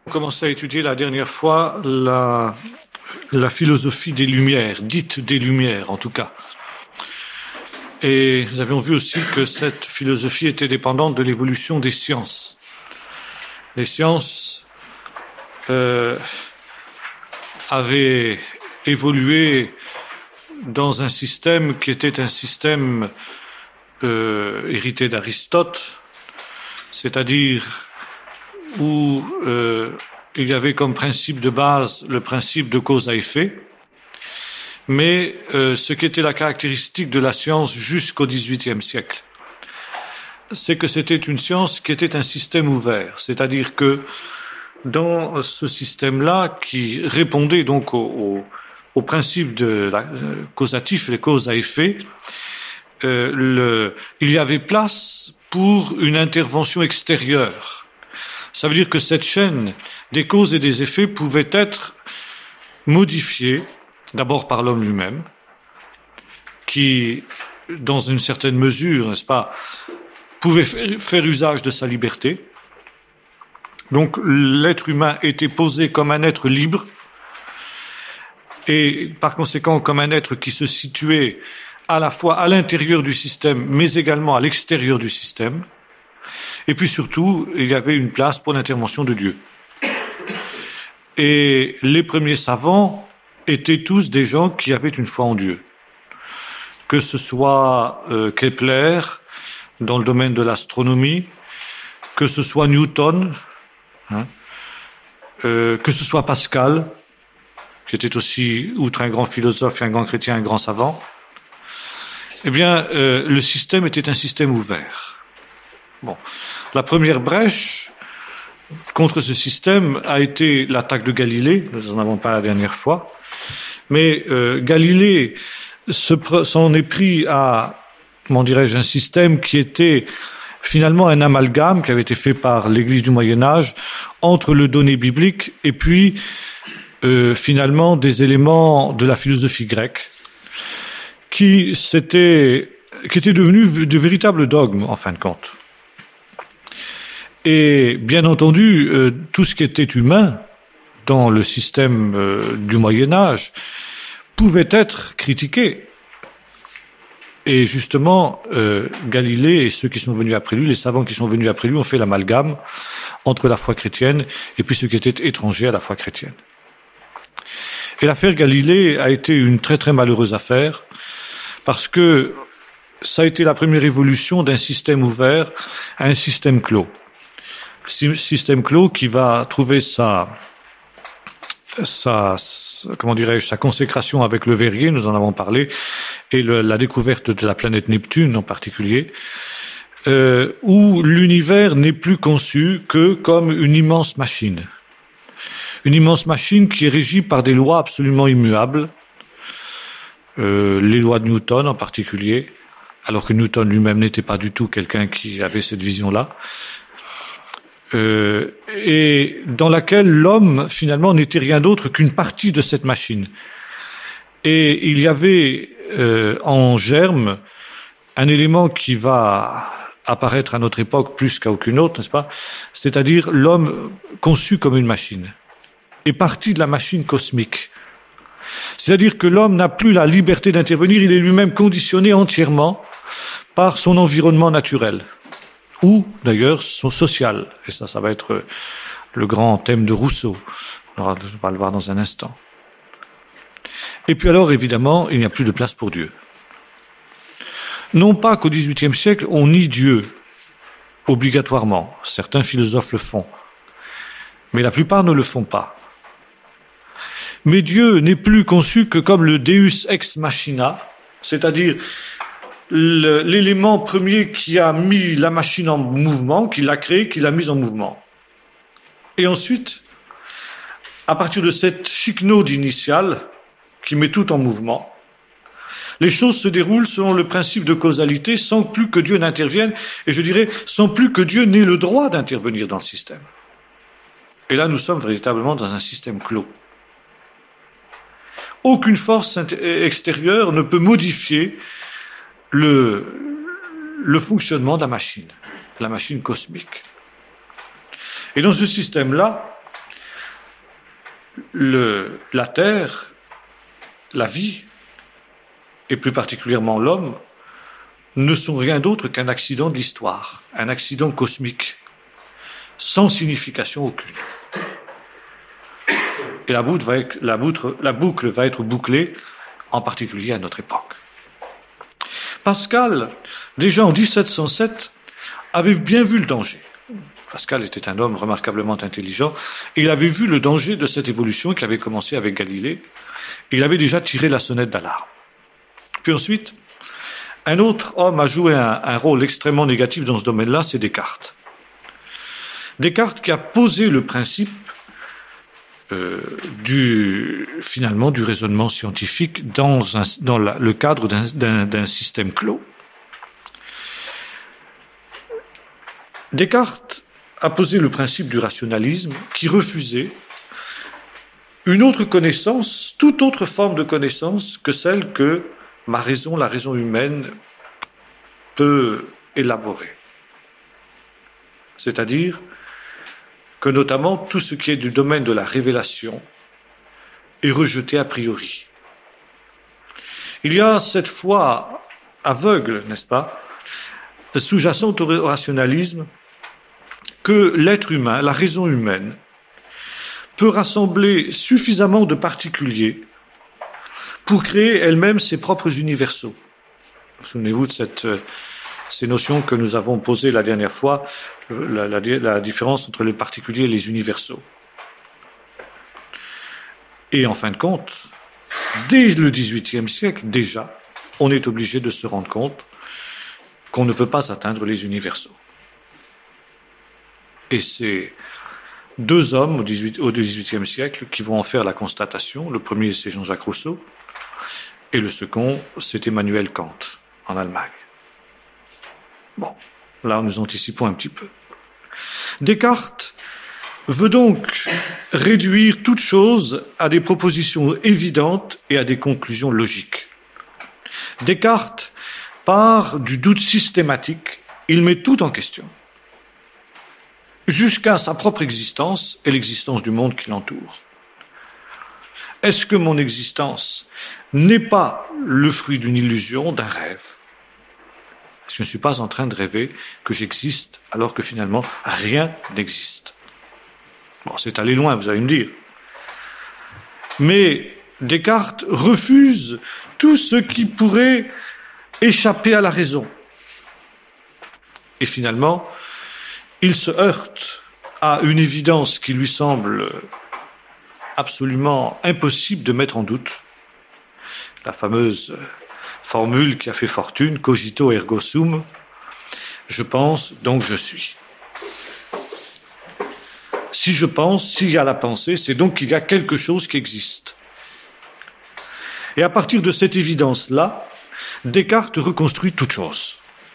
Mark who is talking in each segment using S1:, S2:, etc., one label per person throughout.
S1: On a commencé à étudier la dernière fois la philosophie des Lumières, dite des Lumières en tout cas. Et nous avions vu aussi que cette philosophie était dépendante de l'évolution des sciences. Les sciences avaient évolué dans un système qui était un système hérité d'Aristote, c'est-à-dire où il y avait comme principe de base le principe de cause à effet, mais ce qui était la caractéristique de la science jusqu'au XVIIIe siècle, c'est que c'était une science qui était un système ouvert, c'est-à-dire que dans ce système-là, qui répondait donc au principe de causatif, les causes à effet, il y avait place pour une intervention extérieure. Ça veut dire que cette chaîne des causes et des effets pouvait être modifiée, d'abord par l'homme lui-même, qui, dans une certaine mesure, n'est-ce pas, pouvait faire usage de sa liberté. Donc l'être humain était posé comme un être libre, et par conséquent comme un être qui se situait à la fois à l'intérieur du système, mais également à l'extérieur du système. Et puis surtout, il y avait une place pour l'intervention de Dieu. Et les premiers savants étaient tous des gens qui avaient une foi en Dieu. Que ce soit Kepler, dans le domaine de l'astronomie, que ce soit Newton, que ce soit Pascal, qui était aussi, outre un grand philosophe et un grand chrétien, un grand savant, eh bien, le système était un système ouvert. Bon. La première brèche contre ce système a été l'attaque de Galilée, nous en avons parlé la dernière fois, mais Galilée s'en est pris à, comment dirais-je, un système qui était finalement un amalgame qui avait été fait par l'Église du Moyen-Âge entre le donné biblique et puis finalement des éléments de la philosophie grecque qui étaient devenus de véritables dogmes en fin de compte. Et bien entendu, tout ce qui était humain dans le système du Moyen-Âge pouvait être critiqué. Et justement, Galilée et ceux qui sont venus après lui, les savants qui sont venus après lui, ont fait l'amalgame entre la foi chrétienne et puis ce qui était étranger à la foi chrétienne. Et l'affaire Galilée a été une très très malheureuse affaire parce que ça a été la première évolution d'un système ouvert à un système clos. Système clos qui va trouver sa consécration avec le Verrier, nous en avons parlé, et la découverte de la planète Neptune en particulier, où l'univers n'est plus conçu que comme une immense machine. Une immense machine qui est régie par des lois absolument immuables, les lois de Newton en particulier, alors que Newton lui-même n'était pas du tout quelqu'un qui avait cette vision-là, et dans laquelle l'homme, finalement, n'était rien d'autre qu'une partie de cette machine. Et il y avait en germe un élément qui va apparaître à notre époque plus qu'à aucune autre, n'est-ce pas ? C'est-à-dire l'homme conçu comme une machine, et partie de la machine cosmique. C'est-à-dire que l'homme n'a plus la liberté d'intervenir, il est lui-même conditionné entièrement par son environnement naturel. Ou d'ailleurs son social, et ça va être le grand thème de Rousseau, on va le voir dans un instant. Et puis alors évidemment il n'y a plus de place pour Dieu. Non pas qu'au XVIIIe siècle on nie Dieu obligatoirement, certains philosophes le font, mais la plupart ne le font pas. Mais Dieu n'est plus conçu que comme le Deus ex machina, c'est-à-dire l'élément premier qui a mis la machine en mouvement, qui l'a créée, qui l'a mise en mouvement. Et ensuite, à partir de cette chiquenaude initiale, qui met tout en mouvement, les choses se déroulent selon le principe de causalité, sans plus que Dieu n'intervienne, et je dirais, sans plus que Dieu n'ait le droit d'intervenir dans le système. Et là, nous sommes véritablement dans un système clos. Aucune force extérieure ne peut modifier le fonctionnement de la machine cosmique. Et dans ce système-là, la Terre, la vie, et plus particulièrement l'homme, ne sont rien d'autre qu'un accident de l'histoire, un accident cosmique, sans signification aucune. Et la boucle va être bouclée, en particulier à notre époque. Pascal, déjà en 1707, avait bien vu le danger. Pascal était un homme remarquablement intelligent, et il avait vu le danger de cette évolution qui avait commencé avec Galilée. Il avait déjà tiré la sonnette d'alarme. Puis ensuite, un autre homme a joué un rôle extrêmement négatif dans ce domaine-là, c'est Descartes. Descartes qui a posé le principe finalement du raisonnement scientifique dans le cadre d'un système clos. Descartes a posé le principe du rationalisme qui refusait une autre connaissance, toute autre forme de connaissance que celle que la raison humaine peut élaborer. C'est-à-dire que notamment tout ce qui est du domaine de la révélation est rejeté a priori. Il y a cette foi aveugle, n'est-ce pas, sous-jacente au rationalisme, que l'être humain, la raison humaine, peut rassembler suffisamment de particuliers pour créer elle-même ses propres universaux. Souvenez-vous de ces notions que nous avons posées la dernière fois, la différence entre les particuliers et les universaux. Et en fin de compte, dès le XVIIIe siècle, déjà, on est obligé de se rendre compte qu'on ne peut pas atteindre les universaux. Et c'est deux hommes au XVIIIe siècle qui vont en faire la constatation. Le premier, c'est Jean-Jacques Rousseau, et le second, c'est Emmanuel Kant, en Allemagne. Bon, là, nous anticipons un petit peu. Descartes veut donc réduire toute chose à des propositions évidentes et à des conclusions logiques. Descartes part du doute systématique, il met tout en question, jusqu'à sa propre existence et l'existence du monde qui l'entoure. Est-ce que mon existence n'est pas le fruit d'une illusion, d'un rêve ? Je ne suis pas en train de rêver que j'existe alors que finalement rien n'existe. Bon, c'est aller loin, vous allez me dire. Mais Descartes refuse tout ce qui pourrait échapper à la raison. Et finalement, il se heurte à une évidence qui lui semble absolument impossible de mettre en doute. La fameuse formule qui a fait fortune, cogito ergo sum, je pense, donc je suis. Si je pense, s'il y a la pensée, c'est donc qu'il y a quelque chose qui existe. Et à partir de cette évidence-là, Descartes reconstruit toute chose.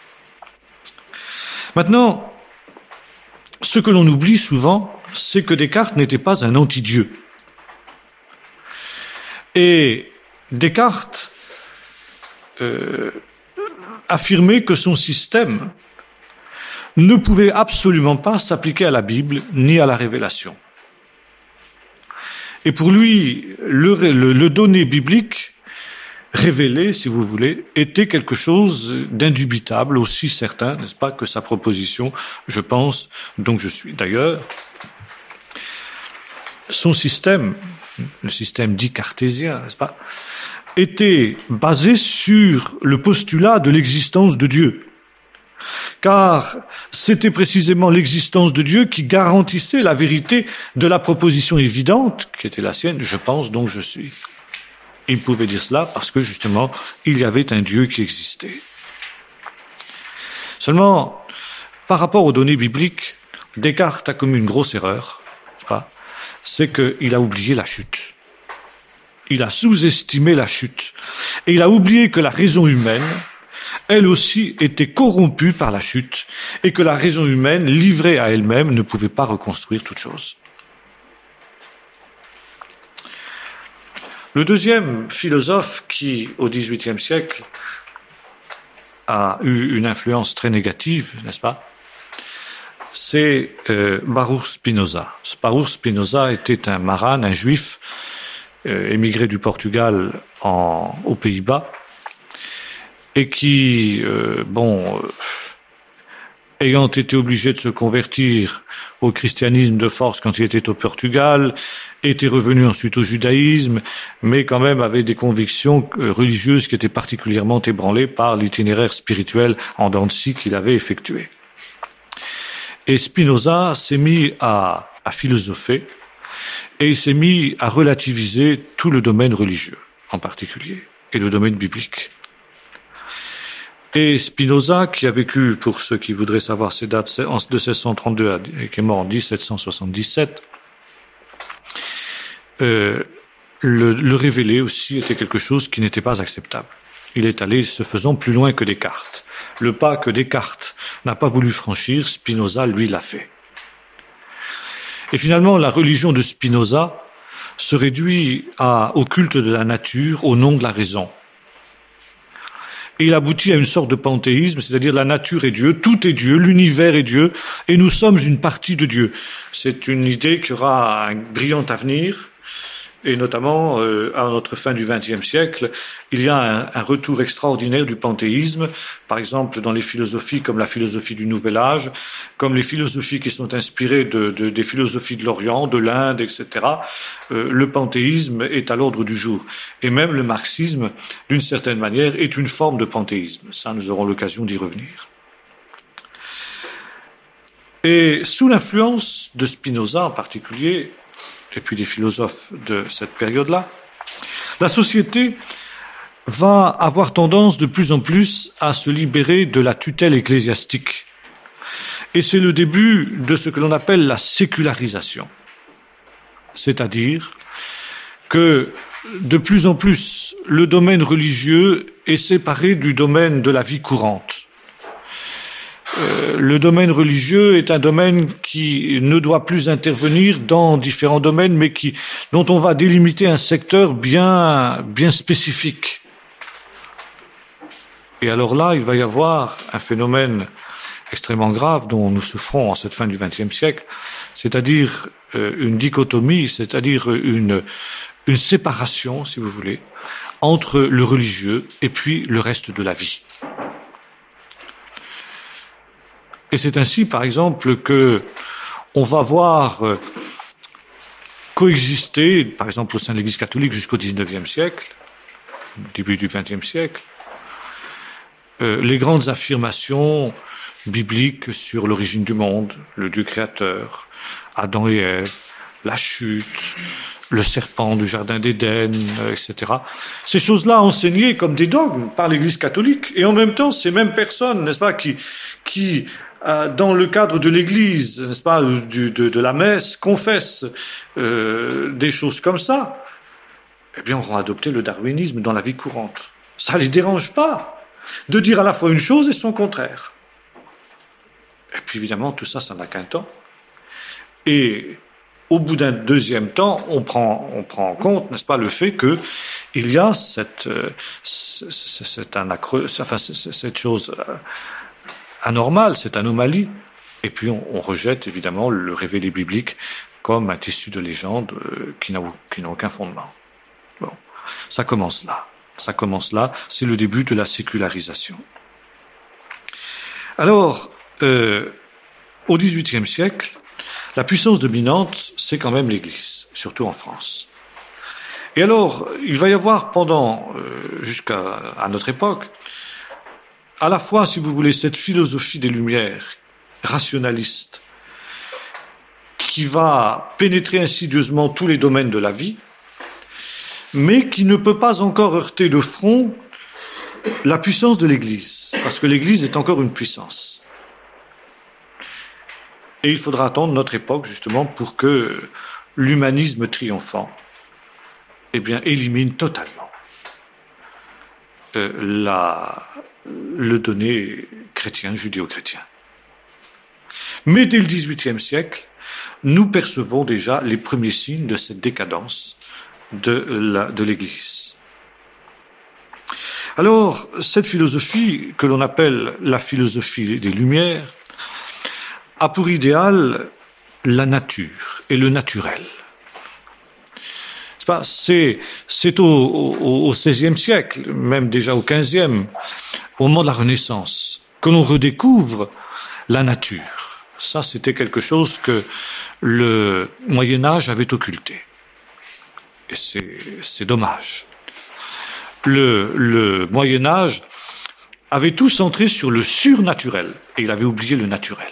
S1: Maintenant, ce que l'on oublie souvent, c'est que Descartes n'était pas un anti-Dieu. Et Descartes affirmait que son système ne pouvait absolument pas s'appliquer à la Bible ni à la révélation. Et pour lui, le donné biblique révélé, si vous voulez, était quelque chose d'indubitable, aussi certain, n'est-ce pas, que sa proposition, je pense, donc je suis. D'ailleurs, son système, le système dit cartésien, n'est-ce pas, était basé sur le postulat de l'existence de Dieu. Car c'était précisément l'existence de Dieu qui garantissait la vérité de la proposition évidente, qui était la sienne, je pense, donc je suis. Il pouvait dire cela parce que, justement, il y avait un Dieu qui existait. Seulement, par rapport aux données bibliques, Descartes a commis une grosse erreur, c'est qu'il a oublié la chute. Il a sous-estimé la chute. Et il a oublié que la raison humaine, elle aussi, était corrompue par la chute, et que la raison humaine, livrée à elle-même, ne pouvait pas reconstruire toute chose. Le deuxième philosophe qui, au XVIIIe siècle, a eu une influence très négative, n'est-ce pas, c'est Baruch Spinoza. Baruch Spinoza était un maran, un juif, émigré du Portugal aux Pays-Bas, et qui, ayant été obligé de se convertir au christianisme de force quand il était au Portugal, était revenu ensuite au judaïsme, mais quand même avait des convictions religieuses qui étaient particulièrement ébranlées par l'itinéraire spirituel en dents de scie qu'il avait effectué. Et Spinoza s'est mis à philosopher, et il s'est mis à relativiser tout le domaine religieux, en particulier, et le domaine biblique. Et Spinoza, qui a vécu, pour ceux qui voudraient savoir ses dates, de 1632 et qui est mort en 1777, le révéler aussi était quelque chose qui n'était pas acceptable. Il est allé se faisant plus loin que Descartes. Le pas que Descartes n'a pas voulu franchir, Spinoza, lui, l'a fait. Et finalement, la religion de Spinoza se réduit au culte de la nature au nom de la raison. Et il aboutit à une sorte de panthéisme, c'est-à-dire la nature est Dieu, tout est Dieu, l'univers est Dieu, et nous sommes une partie de Dieu. C'est une idée qui aura un brillant avenir, et notamment à notre fin du XXe siècle, il y a un retour extraordinaire du panthéisme, par exemple dans les philosophies comme la philosophie du Nouvel Âge, comme les philosophies qui sont inspirées des philosophies de l'Orient, de l'Inde, etc. Le panthéisme est à l'ordre du jour. Et même le marxisme, d'une certaine manière, est une forme de panthéisme. Ça, nous aurons l'occasion d'y revenir. Et sous l'influence de Spinoza en particulier, et puis des philosophes de cette période-là, la société va avoir tendance de plus en plus à se libérer de la tutelle ecclésiastique. Et c'est le début de ce que l'on appelle la sécularisation. C'est-à-dire que de plus en plus, le domaine religieux est séparé du domaine de la vie courante. Le domaine religieux est un domaine qui ne doit plus intervenir dans différents domaines, mais dont on va délimiter un secteur bien spécifique. Et alors là, il va y avoir un phénomène extrêmement grave dont nous souffrons en cette fin du XXe siècle, c'est-à-dire une dichotomie, c'est-à-dire une séparation, si vous voulez, entre le religieux et puis le reste de la vie. Et c'est ainsi, par exemple, que on va voir coexister, par exemple au sein de l'Église catholique jusqu'au XIXe siècle, début du XXe siècle, les grandes affirmations bibliques sur l'origine du monde, le Dieu créateur, Adam et Ève, la chute, le serpent du jardin d'Éden, etc. Ces choses-là enseignées comme des dogmes par l'Église catholique, et en même temps, ces mêmes personnes, n'est-ce pas, qui dans le cadre de l'Église, n'est-ce pas, de la messe, confessent des choses comme ça, eh bien, auront adopté le darwinisme dans la vie courante. Ça ne les dérange pas de dire à la fois une chose et son contraire. Et puis, évidemment, tout ça, ça n'a qu'un temps. Et au bout d'un deuxième temps, on prend en compte, n'est-ce pas, le fait que il y a cette chose anormale, cette anomalie, et puis on rejette évidemment le révélé biblique comme un tissu de légende qui n'a aucun fondement. Bon, ça commence là, c'est le début de la sécularisation. Alors, au XVIIIe siècle, la puissance dominante, c'est quand même l'Église, surtout en France. Et alors, il va y avoir jusqu'à notre époque, à la fois, si vous voulez, cette philosophie des Lumières, rationaliste, qui va pénétrer insidieusement tous les domaines de la vie, mais qui ne peut pas encore heurter de front la puissance de l'Église, parce que l'Église est encore une puissance. Et il faudra attendre notre époque, justement, pour que l'humanisme triomphant, élimine totalement le donné chrétien, judéo-chrétien. Mais dès le XVIIIe siècle, nous percevons déjà les premiers signes de cette décadence de l'Église. Alors, cette philosophie, que l'on appelle la philosophie des Lumières, a pour idéal la nature et le naturel. C'est au XVIe siècle, même déjà au XVe, au moment de la Renaissance, que l'on redécouvre la nature. Ça, c'était quelque chose que le Moyen-Âge avait occulté. Et c'est dommage. Le Moyen-Âge avait tout centré sur le surnaturel, et il avait oublié le naturel.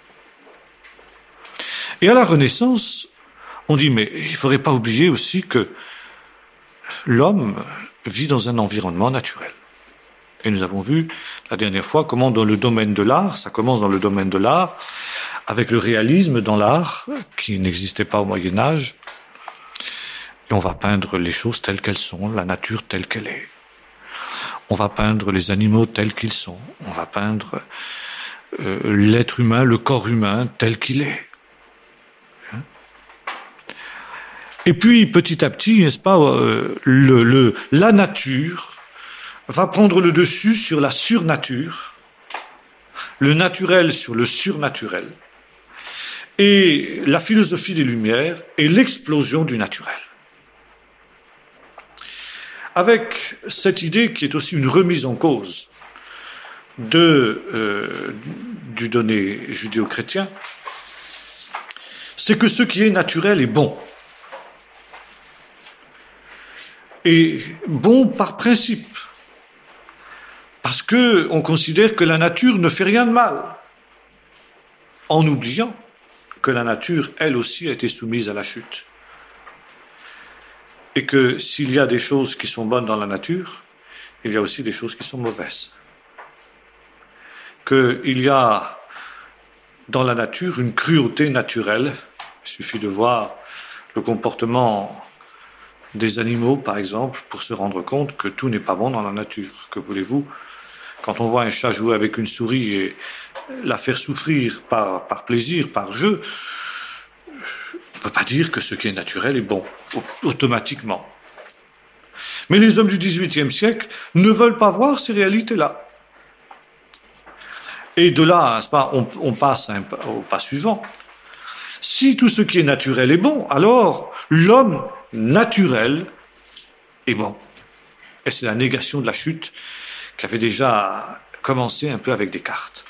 S1: Et à la Renaissance, on dit, mais il ne faudrait pas oublier aussi que l'homme vit dans un environnement naturel. Et nous avons vu la dernière fois comment dans le domaine de l'art, ça commence dans le domaine de l'art, avec le réalisme dans l'art, qui n'existait pas au Moyen-Âge, et on va peindre les choses telles qu'elles sont, la nature telle qu'elle est. On va peindre les animaux tels qu'ils sont. On va peindre l'être humain, le corps humain tel qu'il est. Et puis, petit à petit, n'est-ce pas, la nature va prendre le dessus sur la surnature, le naturel sur le surnaturel, et la philosophie des Lumières est l'explosion du naturel. Avec cette idée qui est aussi une remise en cause du donné judéo-chrétien, c'est que ce qui est naturel est bon. Et bon par principe. Parce qu'on considère que la nature ne fait rien de mal, en oubliant que la nature, elle aussi, a été soumise à la chute. Et que s'il y a des choses qui sont bonnes dans la nature, il y a aussi des choses qui sont mauvaises. Qu'il y a dans la nature une cruauté naturelle. Il suffit de voir le comportement des animaux, par exemple, pour se rendre compte que tout n'est pas bon dans la nature. Que voulez-vous ? Quand on voit un chat jouer avec une souris et la faire souffrir par plaisir, par jeu, on ne peut pas dire que ce qui est naturel est bon, automatiquement. Mais les hommes du XVIIIe siècle ne veulent pas voir ces réalités-là. Et de là, on passe au pas suivant. Si tout ce qui est naturel est bon, alors l'homme naturel est bon. Et c'est la négation de la chute qui avait déjà commencé un peu avec Descartes.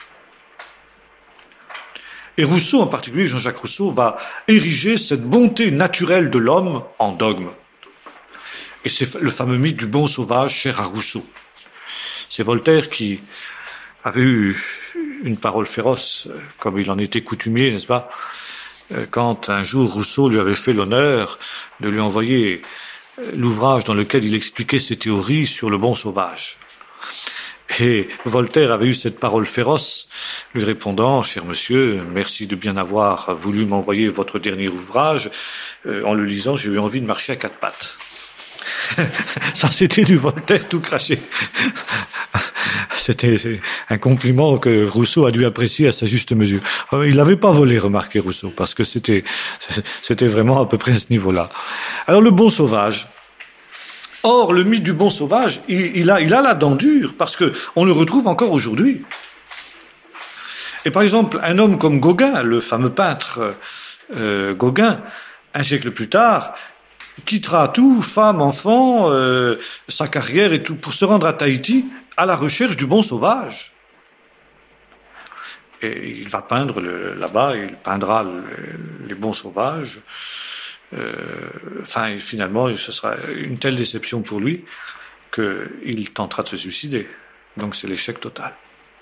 S1: Et Rousseau, en particulier Jean-Jacques Rousseau, va ériger cette bonté naturelle de l'homme en dogme. Et c'est le fameux mythe du bon sauvage cher à Rousseau. C'est Voltaire qui avait eu une parole féroce, comme il en était coutumier, n'est-ce pas, quand un jour Rousseau lui avait fait l'honneur de lui envoyer l'ouvrage dans lequel il expliquait ses théories sur le bon sauvage. Et Voltaire avait eu cette parole féroce, lui répondant « Cher monsieur, merci de bien avoir voulu m'envoyer votre dernier ouvrage. En le lisant, j'ai eu envie de marcher à quatre pattes. » Ça, c'était du Voltaire tout craché. C'était un compliment que Rousseau a dû apprécier à sa juste mesure. Il n'avait pas volé, remarquez Rousseau, parce que c'était vraiment à peu près à ce niveau-là. Alors, le bon sauvage. Or, le mythe du bon sauvage, il a la dent dure, parce qu'on le retrouve encore aujourd'hui. Et par exemple, un homme comme Gauguin, le fameux peintre Gauguin, un siècle plus tard, quittera tout, femme, enfant, sa carrière et tout, pour se rendre à Tahiti, à la recherche du bon sauvage. Et il va peindre là-bas, il peindra les bons sauvages. Finalement, ce sera une telle déception pour lui qu'il tentera de se suicider. Donc c'est l'échec total.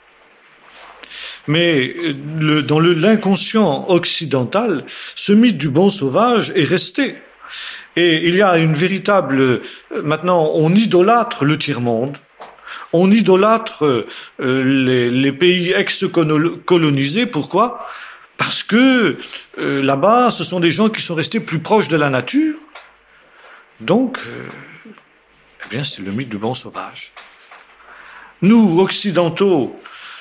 S1: Mais dans l'inconscient occidental, ce mythe du bon sauvage est resté. Et il y a une véritable... Maintenant, on idolâtre le tiers-monde. On idolâtre les pays ex-colonisés. Pourquoi ? Parce que là-bas, ce sont des gens qui sont restés plus proches de la nature. Donc, c'est le mythe du bon sauvage. Nous, occidentaux,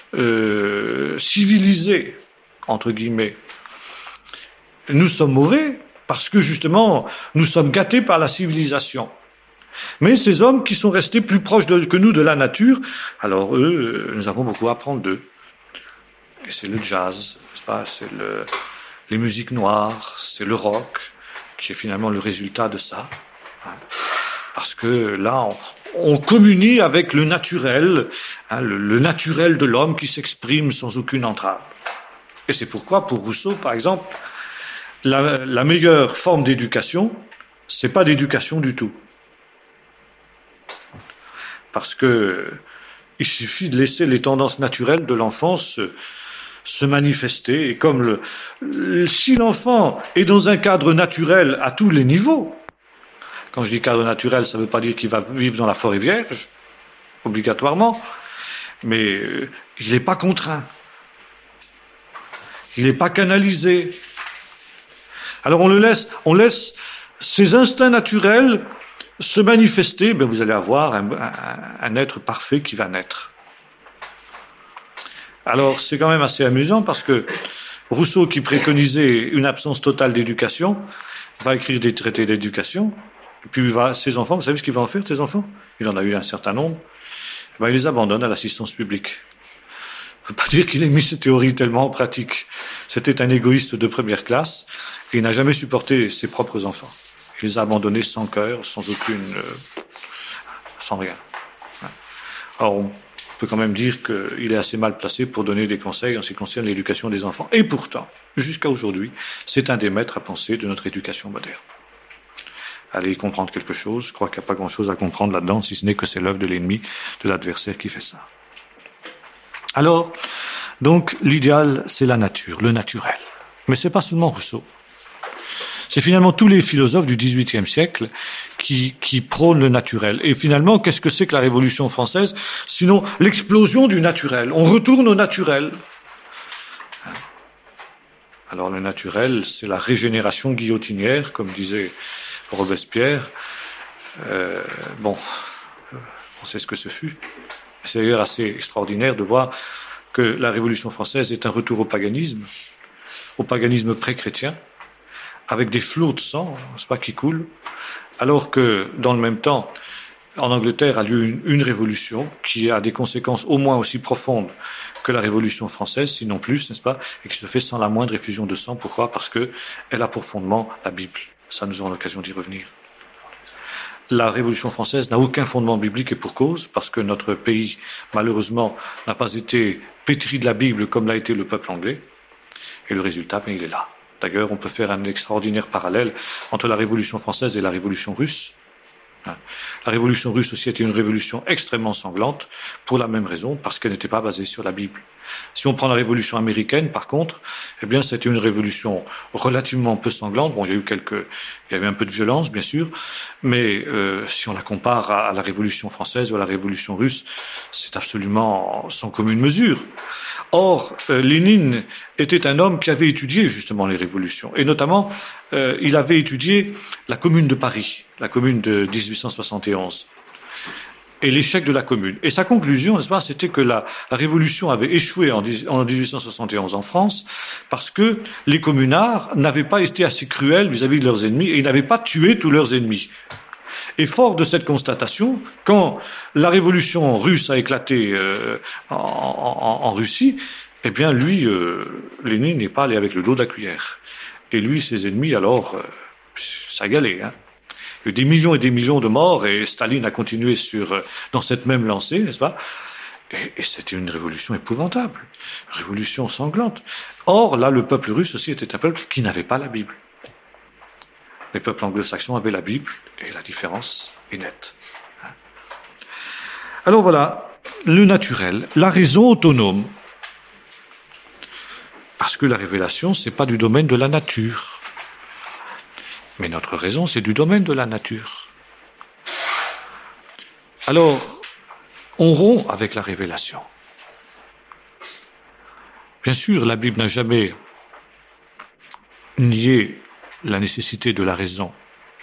S1: civilisés, entre guillemets, nous sommes mauvais parce que justement, nous sommes gâtés par la civilisation. Mais ces hommes qui sont restés plus proches que nous de la nature, alors eux, nous avons beaucoup à apprendre d'eux. Et c'est le jazz, n'est-ce pas? C'est les musiques noires, c'est le rock, qui est finalement le résultat de ça. Parce que là, on communie avec le naturel, le naturel de l'homme qui s'exprime sans aucune entrave. Et c'est pourquoi, pour Rousseau, par exemple, la meilleure forme d'éducation, c'est pas d'éducation du tout. Parce que il suffit de laisser les tendances naturelles de l'enfant se manifester. Et comme si l'enfant est dans un cadre naturel à tous les niveaux, quand je dis cadre naturel, ça ne veut pas dire qu'il va vivre dans la forêt vierge, obligatoirement, mais il n'est pas contraint. Il n'est pas canalisé. Alors on laisse ses instincts naturels se manifester, ben vous allez avoir un être parfait qui va naître. Alors c'est quand même assez amusant parce que Rousseau, qui préconisait une absence totale d'éducation, va écrire des traités d'éducation, et puis ses enfants, vous savez ce qu'il va en faire de ses enfants? Il en a eu un certain nombre, ben, il les abandonne à l'assistance publique. Je ne veux pas dire qu'il ait mis ses théories tellement en pratique. C'était un égoïste de première classe, et il n'a jamais supporté ses propres enfants. Il les a abandonnés sans cœur, sans rien. Alors, on peut quand même dire qu'il est assez mal placé pour donner des conseils en ce qui concerne l'éducation des enfants. Et pourtant, jusqu'à aujourd'hui, c'est un des maîtres à penser de notre éducation moderne. Allez y comprendre quelque chose, je crois qu'il n'y a pas grand-chose à comprendre là-dedans, si ce n'est que c'est l'œuvre de l'ennemi, de l'adversaire qui fait ça. Alors, donc, l'idéal, c'est la nature, le naturel. Mais c'est pas seulement Rousseau. C'est finalement tous les philosophes du XVIIIe siècle qui prônent le naturel. Et finalement, qu'est-ce que c'est que la Révolution française? Sinon, l'explosion du naturel. On retourne au naturel. Alors, le naturel, c'est la régénération guillotinière, comme disait Robespierre. On sait ce que ce fut. C'est d'ailleurs assez extraordinaire de voir que la Révolution française est un retour au paganisme pré-chrétien, avec des flots de sang, n'est-ce pas, qui coulent, alors que, dans le même temps, en Angleterre a lieu une révolution qui a des conséquences au moins aussi profondes que la Révolution française, sinon plus, n'est-ce pas, et qui se fait sans la moindre effusion de sang. Pourquoi? Parce qu'elle a pour fondement la Bible. Ça, nous aurons l'occasion d'y revenir. La Révolution française n'a aucun fondement biblique, et pour cause, parce que notre pays, malheureusement, n'a pas été pétri de la Bible comme l'a été le peuple anglais. Et le résultat, il est là. D'ailleurs, on peut faire un extraordinaire parallèle entre la Révolution française et la Révolution russe. La Révolution russe aussi était une révolution extrêmement sanglante, pour la même raison, parce qu'elle n'était pas basée sur la Bible. Si on prend la Révolution américaine, par contre, eh bien, c'était une révolution relativement peu sanglante. Bon, il y a eu un peu de violence, bien sûr, mais si on la compare à la Révolution française ou à la Révolution russe, c'est absolument sans commune mesure. Or, Lénine était un homme qui avait étudié justement les révolutions, et notamment, il avait étudié la Commune de Paris, la Commune de 1871. Et l'échec de la Commune. Et sa conclusion, n'est-ce pas, c'était que la révolution avait échoué en 1871 en France parce que les communards n'avaient pas été assez cruels vis-à-vis de leurs ennemis et ils n'avaient pas tué tous leurs ennemis. Et fort de cette constatation, quand la révolution russe a éclaté en Russie, eh bien lui, Lénine n'est pas allé avec le dos de la cuillère. Et lui, ses ennemis, alors, ça galait, hein. Il y a eu des millions et des millions de morts, et Staline a continué dans cette même lancée, n'est-ce pas? Et c'était une révolution épouvantable, une révolution sanglante. Or, là, le peuple russe aussi était un peuple qui n'avait pas la Bible. Les peuples anglo-saxons avaient la Bible, et la différence est nette. Alors voilà, le naturel, la raison autonome. Parce que la révélation, c'est pas du domaine de la nature. Mais notre raison, c'est du domaine de la nature. Alors, on rompt avec la révélation. Bien sûr, la Bible n'a jamais nié la nécessité de la raison.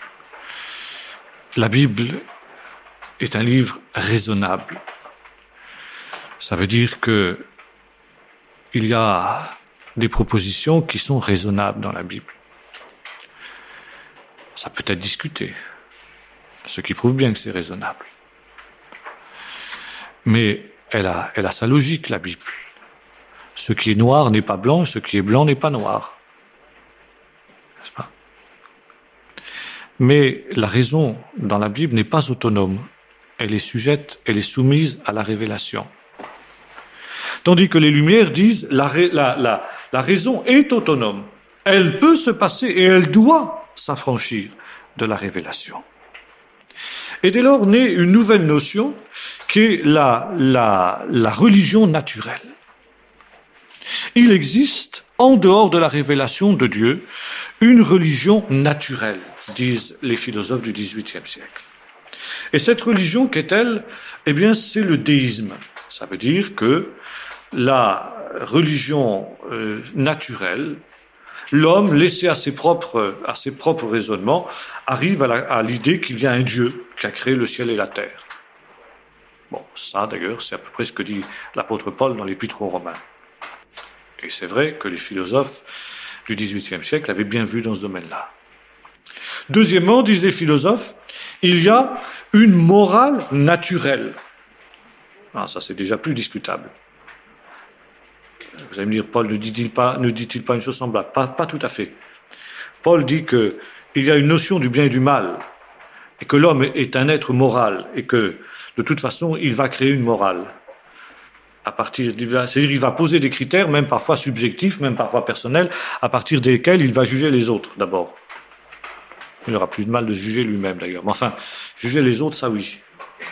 S1: La Bible est un livre raisonnable. Ça veut dire que il y a des propositions qui sont raisonnables dans la Bible. Ça peut être discuté, ce qui prouve bien que c'est raisonnable. Mais elle a sa logique, la Bible. Ce qui est noir n'est pas blanc, et ce qui est blanc n'est pas noir. N'est-ce pas? Mais la raison dans la Bible n'est pas autonome. Elle est sujette, elle est soumise à la révélation. Tandis que les Lumières disent la raison est autonome. Elle peut se passer et elle doit s'affranchir de la révélation. Et dès lors naît une nouvelle notion qui est la religion naturelle. Il existe, en dehors de la révélation de Dieu, une religion naturelle, disent les philosophes du XVIIIe siècle. Et cette religion, qu'est-elle? Eh bien, c'est le déisme. Ça veut dire que la religion naturelle, l'homme, laissé à ses propres raisonnements, arrive à l'idée qu'il y a un Dieu qui a créé le ciel et la terre. Bon, ça d'ailleurs, c'est à peu près ce que dit l'apôtre Paul dans l'Épître aux Romains. Et c'est vrai que les philosophes du XVIIIe siècle avaient bien vu dans ce domaine-là. Deuxièmement, disent les philosophes, il y a une morale naturelle. Ah, ça c'est déjà plus discutable. Vous allez me dire, Paul ne dit-il pas une chose semblable? Pas tout à fait. Paul dit qu'il y a une notion du bien et du mal, et que l'homme est un être moral, et que, de toute façon, il va créer une morale. C'est-à-dire qu'il va poser des critères, même parfois subjectifs, même parfois personnels, à partir desquels il va juger les autres, d'abord. Il n'aura plus de mal de se juger lui-même, d'ailleurs. Mais enfin, juger les autres, ça oui.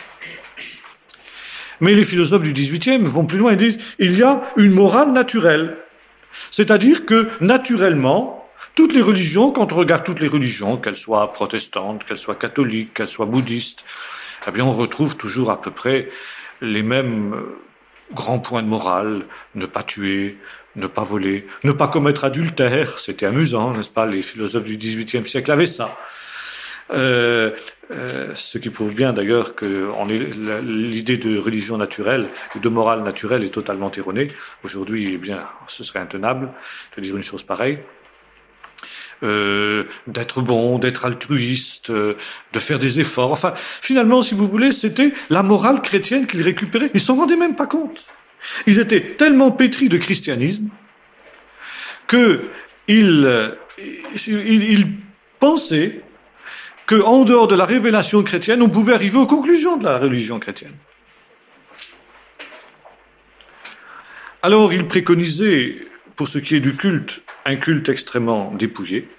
S1: Mais les philosophes du XVIIIe vont plus loin et disent il y a une morale naturelle. C'est-à-dire que, naturellement, toutes les religions, quand on regarde toutes les religions, qu'elles soient protestantes, qu'elles soient catholiques, qu'elles soient bouddhistes, eh bien on retrouve toujours à peu près les mêmes grands points de morale: ne pas tuer, ne pas voler, ne pas commettre adultère. C'était amusant, n'est-ce pas? Les philosophes du XVIIIe siècle avaient ça. Ce qui prouve bien d'ailleurs que l'idée de religion naturelle, de morale naturelle est totalement erronée. Aujourd'hui, eh bien, ce serait intenable de dire une chose pareille. D'être bon, d'être altruiste, de faire des efforts. Enfin, finalement, si vous voulez, c'était la morale chrétienne qu'ils récupéraient. Ils ne s'en rendaient même pas compte. Ils étaient tellement pétris de christianisme qu'ils pensaient qu'en dehors de la révélation chrétienne, on pouvait arriver aux conclusions de la religion chrétienne. Alors, ils préconisaient, pour ce qui est du culte, un culte extrêmement dépouillé.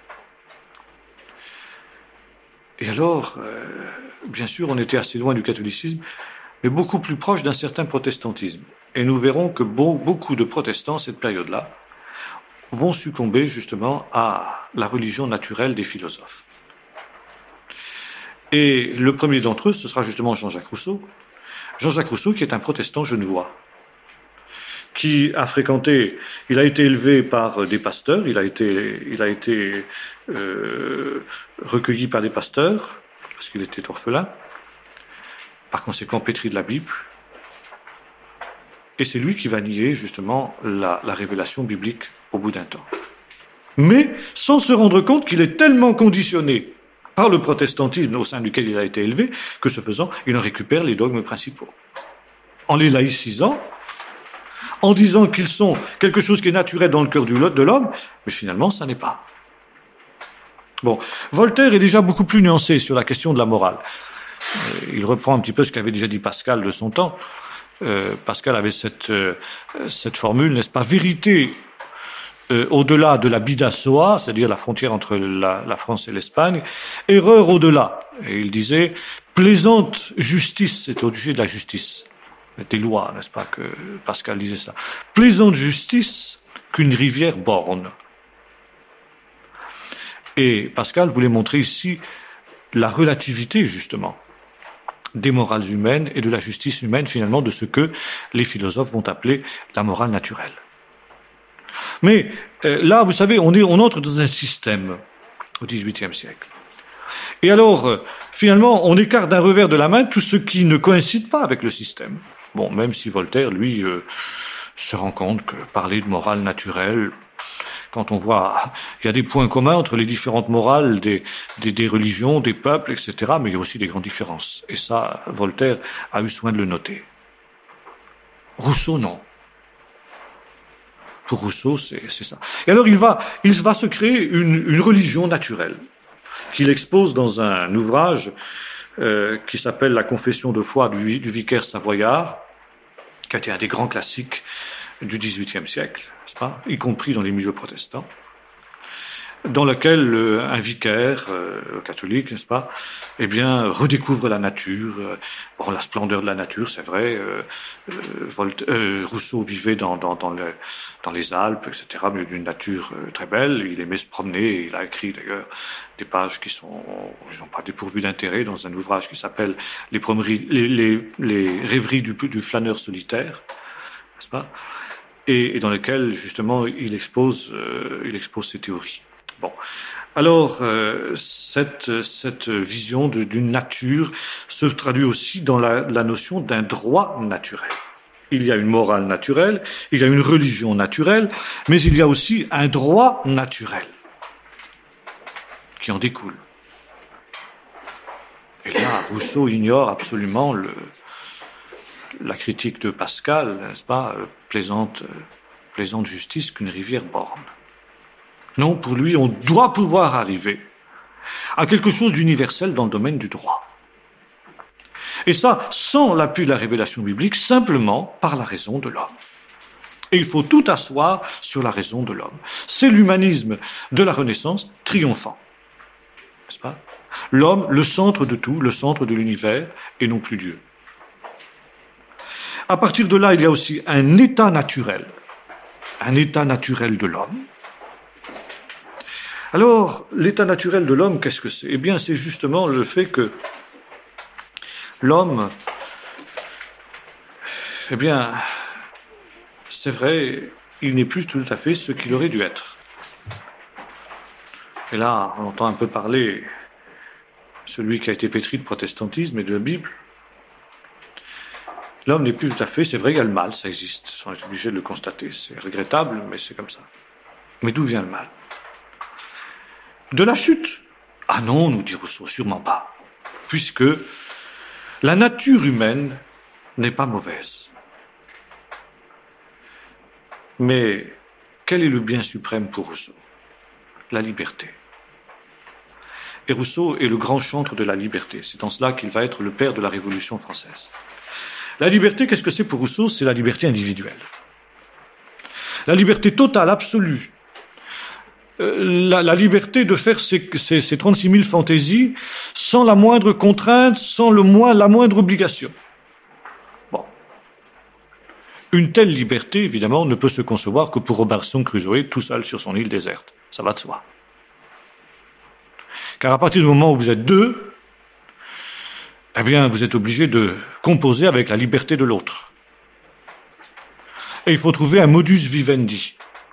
S1: Et alors, bien sûr, on était assez loin du catholicisme, mais beaucoup plus proche d'un certain protestantisme. Et nous verrons que beaucoup de protestants, cette période-là, vont succomber justement à la religion naturelle des philosophes. Et le premier d'entre eux, ce sera justement Jean-Jacques Rousseau. Jean-Jacques Rousseau, qui est un protestant genevois, qui a fréquenté, il a été élevé par des pasteurs, il a été recueilli par des pasteurs, parce qu'il était orphelin, par conséquent pétri de la Bible. Et c'est lui qui va nier justement la révélation biblique au bout d'un temps. Mais sans se rendre compte qu'il est tellement conditionné par le protestantisme au sein duquel il a été élevé, que ce faisant, il en récupère les dogmes principaux. En les laïcisant, en disant qu'ils sont quelque chose qui est naturel dans le cœur de l'homme, mais finalement, ça n'est pas. Bon, Voltaire est déjà beaucoup plus nuancé sur la question de la morale. Il reprend un petit peu ce qu'avait déjà dit Pascal de son temps. Pascal avait cette formule, n'est-ce pas, vérité au-delà de la Bidassoa, c'est-à-dire la frontière entre la France et l'Espagne, erreur au-delà. Et il disait, plaisante justice, c'est au-dessus de la justice, des lois, n'est-ce pas, que Pascal disait ça. Plaisante justice qu'une rivière borne. Et Pascal voulait montrer ici la relativité, justement, des morales humaines et de la justice humaine, finalement, de ce que les philosophes vont appeler la morale naturelle. Mais là, vous savez, on entre dans un système au XVIIIe siècle. Et alors, finalement, on écarte d'un revers de la main tout ce qui ne coïncide pas avec le système. Bon, même si Voltaire, lui, se rend compte que parler de morale naturelle, quand on voit, il y a des points communs entre les différentes morales des religions, des peuples, etc., mais il y a aussi des grandes différences. Et ça, Voltaire a eu soin de le noter. Rousseau, non. Pour Rousseau, c'est ça. Et alors il va se créer une religion naturelle qu'il expose dans un ouvrage qui s'appelle La Confession de foi du vicaire savoyard, qui a été un des grands classiques du XVIIIe siècle, n'est-ce pas, y compris dans les milieux protestants, dans lequel un vicaire catholique, n'est-ce pas, eh bien, redécouvre la nature, la splendeur de la nature, c'est vrai. Rousseau vivait dans les Alpes, etc., mais d'une nature très belle. Il aimait se promener. Il a écrit d'ailleurs des pages qui sont pas dépourvues d'intérêt dans un ouvrage qui s'appelle Les rêveries du flâneur solitaire, n'est-ce pas, et dans lequel justement il expose ses théories. Bon, alors cette vision d'une nature se traduit aussi dans la notion d'un droit naturel. Il y a une morale naturelle, il y a une religion naturelle, mais il y a aussi un droit naturel qui en découle. Et là, Rousseau ignore absolument la critique de Pascal, n'est-ce pas, plaisante justice qu'une rivière borne. Non, pour lui, on doit pouvoir arriver à quelque chose d'universel dans le domaine du droit. Et ça, sans l'appui de la révélation biblique, simplement par la raison de l'homme. Et il faut tout asseoir sur la raison de l'homme. C'est l'humanisme de la Renaissance triomphant. N'est-ce pas ? L'homme, le centre de tout, le centre de l'univers, et non plus Dieu. À partir de là, il y a aussi un état naturel de l'homme. Alors, l'état naturel de l'homme, qu'est-ce que c'est ? Eh bien, c'est justement le fait que l'homme, eh bien, c'est vrai, il n'est plus tout à fait ce qu'il aurait dû être. Et là, on entend un peu parler celui qui a été pétri de protestantisme et de la Bible. L'homme n'est plus tout à fait, c'est vrai, il y a le mal, ça existe, on est obligé de le constater, c'est regrettable, mais c'est comme ça. Mais d'où vient le mal ? De la chute ? Ah non, nous dit Rousseau, sûrement pas, puisque la nature humaine n'est pas mauvaise. Mais quel est le bien suprême pour Rousseau ? La liberté. Et Rousseau est le grand chantre de la liberté. C'est en cela qu'il va être le père de la Révolution française. La liberté, qu'est-ce que c'est pour Rousseau ? C'est la liberté individuelle. La liberté totale, absolue. La liberté de faire ces 36 000 fantaisies sans la moindre contrainte, sans la moindre obligation. Bon. Une telle liberté, évidemment, ne peut se concevoir que pour Robinson Crusoe, tout seul sur son île déserte. Ça va de soi. Car à partir du moment où vous êtes deux, eh bien, vous êtes obligé de composer avec la liberté de l'autre. Et il faut trouver un modus vivendi.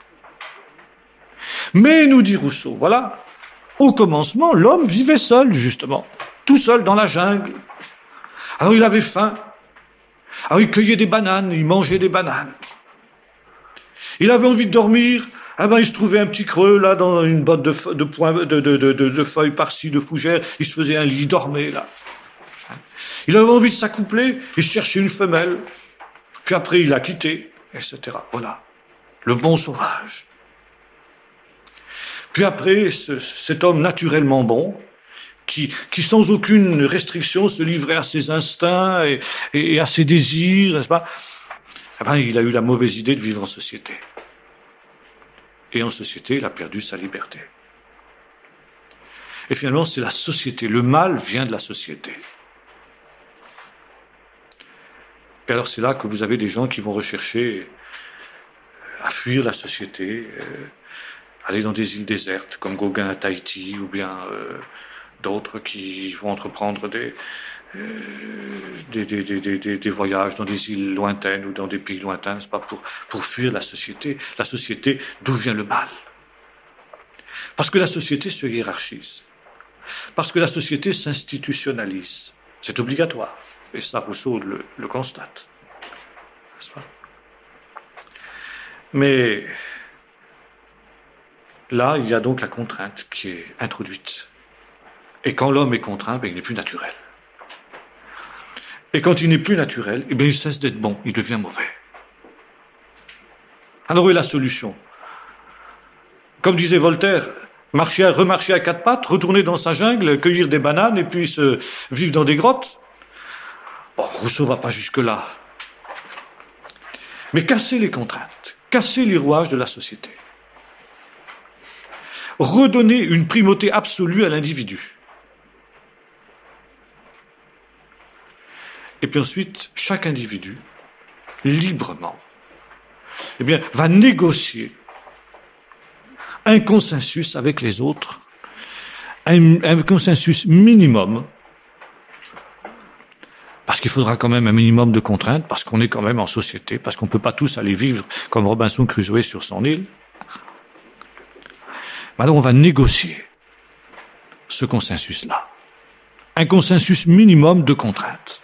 S1: Mais, nous dit Rousseau, voilà, au commencement, l'homme vivait seul, justement, tout seul dans la jungle. Alors il avait faim. Alors il cueillait des bananes, il mangeait des bananes. Il avait envie de dormir. Ah ben, il se trouvait un petit creux, là, dans une botte de feuilles par-ci, de fougères. Il se faisait un lit, il dormait, là. Il avait envie de s'accoupler, il cherchait une femelle. Puis après, il l'a quittée, etc. Voilà. Le bon sauvage. Puis après, cet homme naturellement bon, qui sans aucune restriction se livrait à ses instincts et à ses désirs, n'est-ce pas ? Eh ben, il a eu la mauvaise idée de vivre en société. Et en société, il a perdu sa liberté. Et finalement, c'est la société. Le mal vient de la société. Et alors, c'est là que vous avez des gens qui vont rechercher à fuir la société, aller dans des îles désertes, comme Gauguin à Tahiti, ou bien d'autres qui vont entreprendre des voyages dans des îles lointaines ou dans des pays lointains, c'est pas pour fuir la société. La société, d'où vient le mal ? Parce que la société se hiérarchise. Parce que la société s'institutionnalise. C'est obligatoire. Et ça, Rousseau le constate. N'est-ce pas ? Mais là, il y a donc la contrainte qui est introduite. Et quand l'homme est contraint, il n'est plus naturel. Et quand il n'est plus naturel, il cesse d'être bon, il devient mauvais. Alors où est la solution? Comme disait Voltaire, remarcher à quatre pattes, retourner dans sa jungle, cueillir des bananes et puis vivre dans des grottes. Bon, Rousseau ne va pas jusque-là. Mais casser les contraintes, casser les rouages de la société. Redonner une primauté absolue à l'individu. Et puis ensuite, chaque individu, librement, va négocier un consensus avec les autres, un consensus minimum, parce qu'il faudra quand même un minimum de contraintes, parce qu'on est quand même en société, parce qu'on ne peut pas tous aller vivre comme Robinson Crusoe sur son île. Alors on va négocier ce consensus-là. Un consensus minimum de contraintes.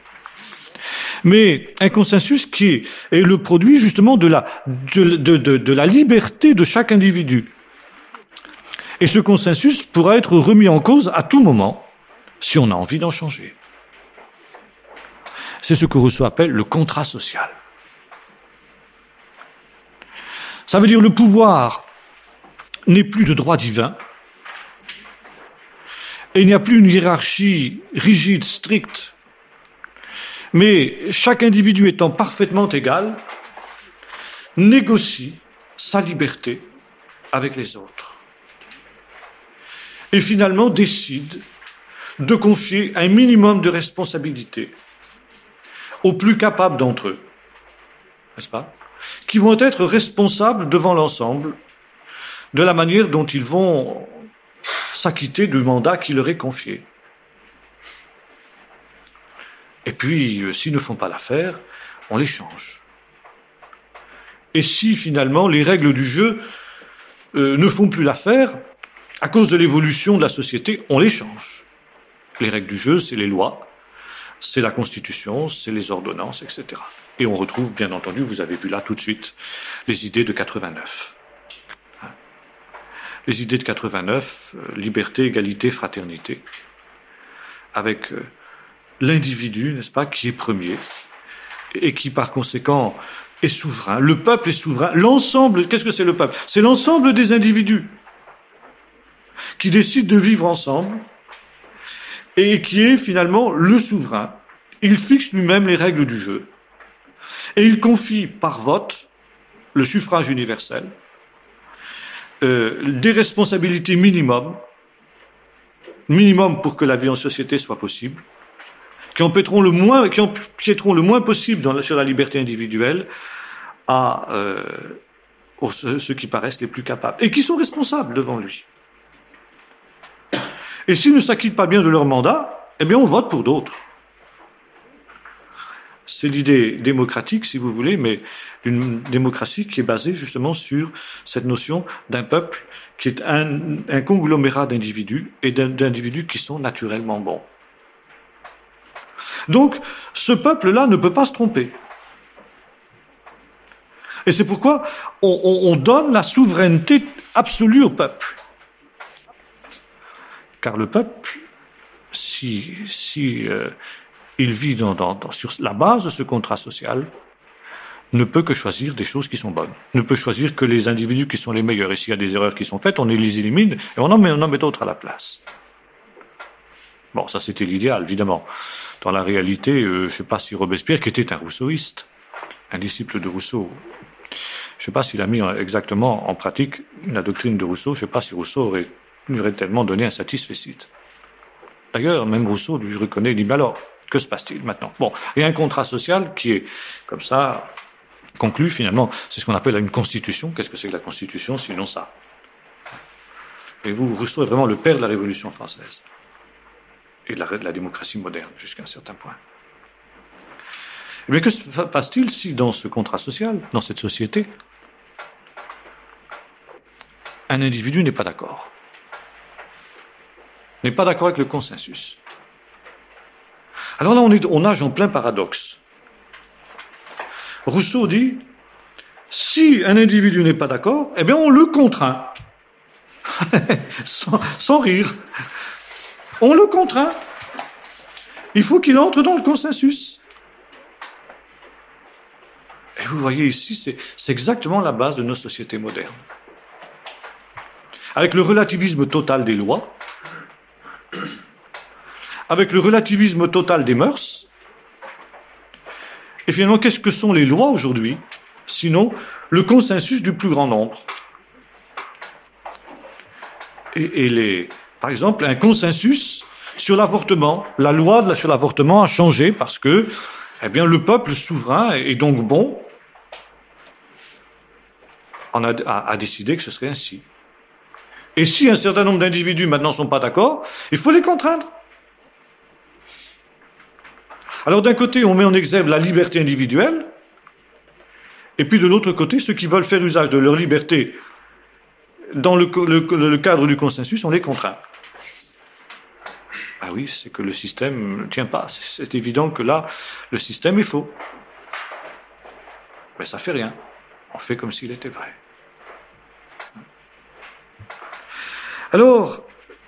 S1: Mais un consensus qui est le produit justement de la liberté de chaque individu. Et ce consensus pourra être remis en cause à tout moment, si on a envie d'en changer. C'est ce que Rousseau appelle le contrat social. Ça veut dire le pouvoir n'est plus de droit divin, et il n'y a plus une hiérarchie rigide, stricte, mais chaque individu étant parfaitement égal, négocie sa liberté avec les autres. Et finalement décide de confier un minimum de responsabilité aux plus capables d'entre eux, n'est-ce pas, qui vont être responsables devant l'ensemble de la manière dont ils vont s'acquitter du mandat qui leur est confié. Et puis, s'ils ne font pas l'affaire, on les change. Et si finalement les règles du jeu ne font plus l'affaire, à cause de l'évolution de la société, on les change. Les règles du jeu, c'est les lois, c'est la Constitution, c'est les ordonnances, etc. Et on retrouve, bien entendu, vous avez vu là tout de suite, les idées de 89. Les idées de 89, liberté, égalité, fraternité, avec l'individu, n'est-ce pas, qui est premier, et qui par conséquent est souverain. Le peuple est souverain. L'ensemble, qu'est-ce que c'est le peuple? C'est l'ensemble des individus qui décident de vivre ensemble et qui est finalement le souverain. Il fixe lui-même les règles du jeu et il confie par vote, le suffrage universel, des responsabilités minimum pour que la vie en société soit possible, qui empiéteront le moins possible sur la liberté individuelle à ceux qui paraissent les plus capables et qui sont responsables devant lui. Et s'ils ne s'acquittent pas bien de leur mandat, eh bien on vote pour d'autres. C'est l'idée démocratique, si vous voulez, mais une démocratie qui est basée justement sur cette notion d'un peuple qui est un conglomérat d'individus et d'individus qui sont naturellement bons. Donc, ce peuple-là ne peut pas se tromper. Et c'est pourquoi on donne la souveraineté absolue au peuple. Car le peuple, si il vit sur la base de ce contrat social, ne peut que choisir des choses qui sont bonnes. Ne peut choisir que les individus qui sont les meilleurs. Et s'il y a des erreurs qui sont faites, on les élimine et on en met d'autres à la place. Bon, ça c'était l'idéal, évidemment. Dans la réalité, je ne sais pas si Robespierre, qui était un rousseauiste, un disciple de Rousseau, je ne sais pas s'il a mis exactement en pratique la doctrine de Rousseau, je ne sais pas si Rousseau lui aurait tellement donné un satisfecit. D'ailleurs, même Rousseau lui reconnaît, il dit, mais alors, que se passe-t-il maintenant? Bon, il y a un contrat social qui est, comme ça, conclu finalement. C'est ce qu'on appelle une constitution. Qu'est-ce que c'est que la constitution, sinon ça? Et Rousseau est vraiment le père de la Révolution française et de la démocratie moderne, jusqu'à un certain point. Mais que se passe-t-il si dans ce contrat social, dans cette société, un individu n'est pas d'accord? N'est pas d'accord avec le consensus? Alors là, on nage en plein paradoxe. Rousseau dit, si un individu n'est pas d'accord, eh bien on le contraint. sans rire. On le contraint. Il faut qu'il entre dans le consensus. Et vous voyez ici, c'est exactement la base de nos sociétés modernes. Avec le relativisme total des lois, avec le relativisme total des mœurs, et finalement, qu'est-ce que sont les lois aujourd'hui, sinon le consensus du plus grand nombre? Par exemple, un consensus sur l'avortement. La loi sur l'avortement a changé parce que, eh bien, le peuple souverain, et donc bon, a décidé que ce serait ainsi. Et si un certain nombre d'individus maintenant ne sont pas d'accord, il faut les contraindre. Alors d'un côté, on met en exergue la liberté individuelle, et puis de l'autre côté, ceux qui veulent faire usage de leur liberté dans le cadre du consensus, on les contraint. Ah oui, c'est que le système ne tient pas. C'est évident que là, le système est faux. Mais ça ne fait rien. On fait comme s'il était vrai. Alors,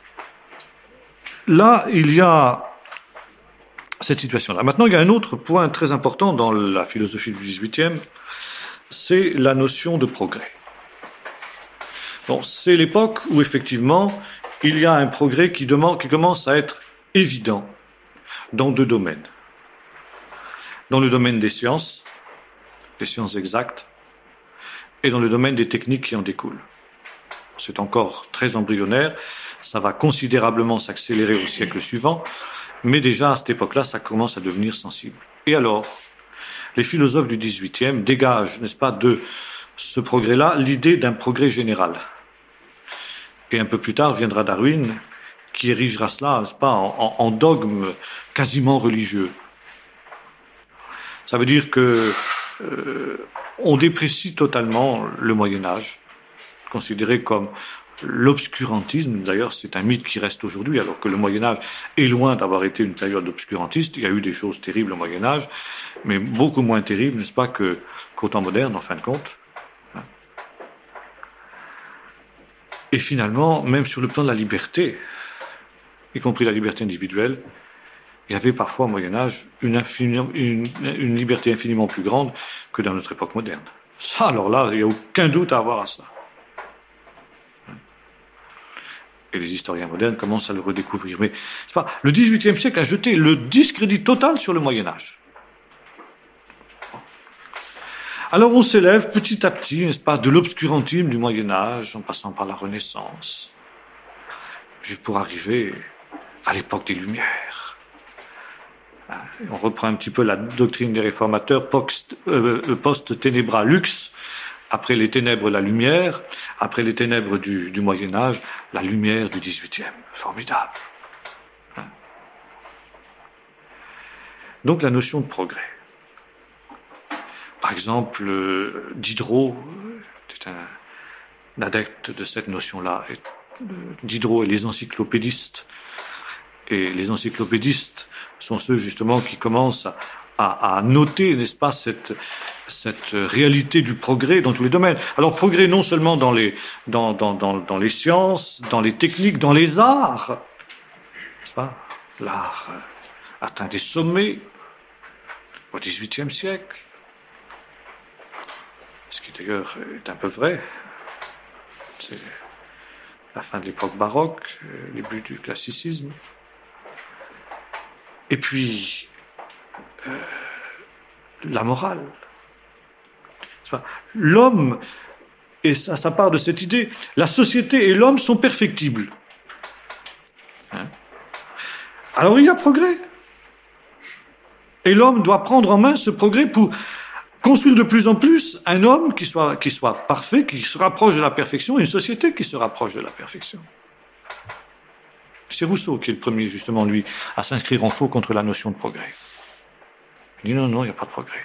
S1: là, il y a cette situation-là. Maintenant, il y a un autre point très important dans la philosophie du XVIIIe, c'est la notion de progrès. Bon, c'est l'époque où, effectivement, il y a un progrès qui commence à être évident dans deux domaines. Dans le domaine des sciences exactes, et dans le domaine des techniques qui en découlent. C'est encore très embryonnaire, ça va considérablement s'accélérer au siècle suivant, mais déjà à cette époque-là, ça commence à devenir sensible. Et alors, les philosophes du XVIIIe dégagent, n'est-ce pas, de ce progrès-là, l'idée d'un progrès général. Et un peu plus tard viendra Darwin, qui érigera cela, n'est-ce pas, en dogme quasiment religieux. Ça veut dire que on déprécie totalement le Moyen-Âge, considéré comme l'obscurantisme. D'ailleurs, c'est un mythe qui reste aujourd'hui, alors que le Moyen-Âge est loin d'avoir été une période obscurantiste. Il y a eu des choses terribles au Moyen-Âge, mais beaucoup moins terribles, n'est-ce pas, qu'au temps moderne, en fin de compte. Et finalement, même sur le plan de la liberté, y compris la liberté individuelle, il y avait parfois au Moyen-Âge une liberté infiniment plus grande que dans notre époque moderne. Ça, alors là, il n'y a aucun doute à avoir à ça. Et les historiens modernes commencent à le redécouvrir. Mais c'est pas, le XVIIIe siècle a jeté le discrédit total sur le Moyen-Âge. Alors on s'élève petit à petit, n'est-ce pas, de l'obscurantisme du Moyen-Âge, en passant par la Renaissance, pour arriver à l'époque des Lumières. On reprend un petit peu la doctrine des réformateurs, post tenebra lux, après les ténèbres la lumière, après les ténèbres du Moyen-Âge, la lumière du XVIIIe. Formidable. Donc la notion de progrès. Par exemple, Diderot était un adepte de cette notion-là. Diderot et les encyclopédistes. Et les encyclopédistes sont ceux justement qui commencent à noter, n'est-ce pas, cette réalité du progrès dans tous les domaines. Alors progrès non seulement dans les sciences, dans les techniques, dans les arts, n'est-ce pas? L'art atteint des sommets au XVIIIe siècle. Ce qui d'ailleurs est un peu vrai. C'est la fin de l'époque baroque, le début du classicisme. Et puis, la morale. L'homme, et ça part de cette idée, la société et l'homme sont perfectibles. Alors il y a progrès. Et l'homme doit prendre en main ce progrès pour construire de plus en plus un homme qui soit parfait, qui se rapproche de la perfection, et une société qui se rapproche de la perfection. C'est Rousseau qui est le premier, justement, lui, à s'inscrire en faux contre la notion de progrès. Il dit non, il n'y a pas de progrès.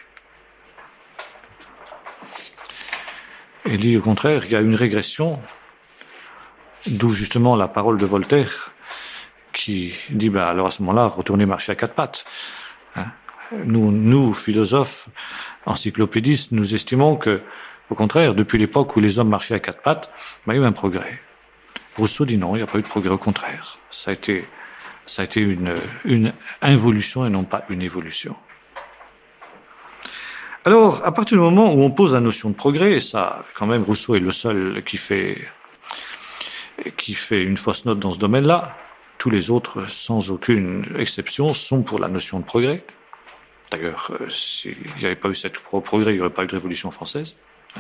S1: Il dit au contraire, il y a une régression, d'où justement la parole de Voltaire, qui dit, alors à ce moment-là, retournez marcher à quatre pattes. Nous, philosophes, encyclopédistes, nous estimons que, au contraire, depuis l'époque où les hommes marchaient à quatre pattes, il y a eu un progrès. Rousseau dit non, il n'y a pas eu de progrès, au contraire. Ça a été une involution et non pas une évolution. Alors, à partir du moment où on pose la notion de progrès, et ça, quand même, Rousseau est le seul qui fait une fausse note dans ce domaine-là, tous les autres, sans aucune exception, sont pour la notion de progrès. D'ailleurs, s'il n'y avait pas eu cette progrès, il n'y aurait pas eu de Révolution française.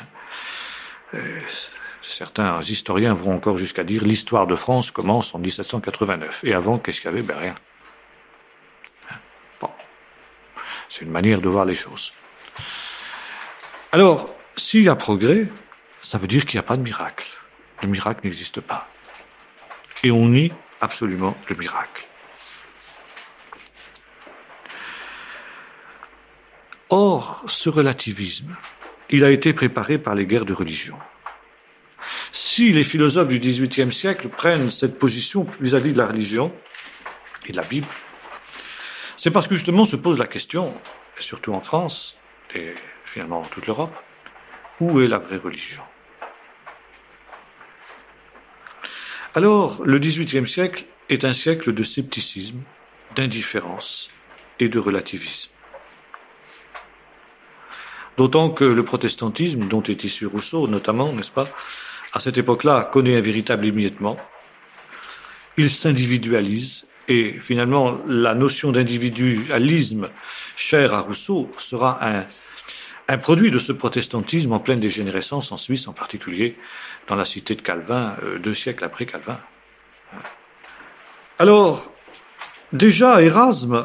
S1: Certains historiens vont encore jusqu'à dire l'histoire de France commence en 1789. Et avant, qu'est-ce qu'il y avait? Ben rien. Bon. C'est une manière de voir les choses. Alors, s'il y a progrès, ça veut dire qu'il n'y a pas de miracle. Le miracle n'existe pas. Et on nie absolument le miracle. Or, ce relativisme, il a été préparé par les guerres de religion. Si les philosophes du XVIIIe siècle prennent cette position vis-à-vis de la religion et de la Bible, c'est parce que justement se pose la question, surtout en France, et finalement en toute l'Europe, où est la vraie religion? Alors, le XVIIIe siècle est un siècle de scepticisme, d'indifférence et de relativisme. D'autant que le protestantisme, dont est issu Rousseau notamment, n'est-ce pas, à cette époque-là, connaît un véritable émiettement. Il s'individualise et finalement la notion d'individualisme chère à Rousseau sera un produit de ce protestantisme en pleine dégénérescence en Suisse en particulier, dans la cité de Calvin, 2 siècles après Calvin. Alors, déjà Érasme